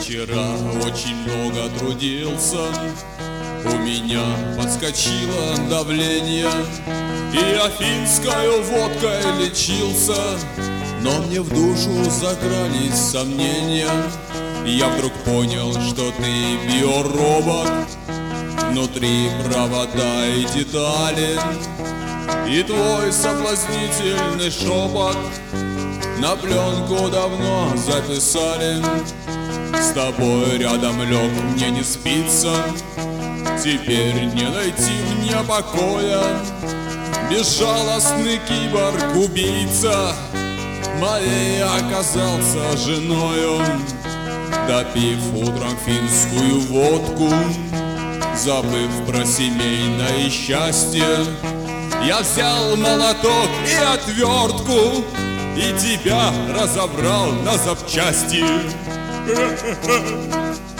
вчера очень много трудился, у меня подскочило давление, и афинскою водкой лечился. Но мне в душу закрались сомнения, и я вдруг понял, что ты биоробот. Внутри провода и детали, и твой соблазнительный шепот на пленку давно записали. С тобой рядом лег, мне не спится, теперь не найти мне покоя. Безжалостный киборг-убийца моей оказался женою. Допив утром финскую водку, забыв про семейное счастье, я взял молоток и отвертку и тебя разобрал на запчасти.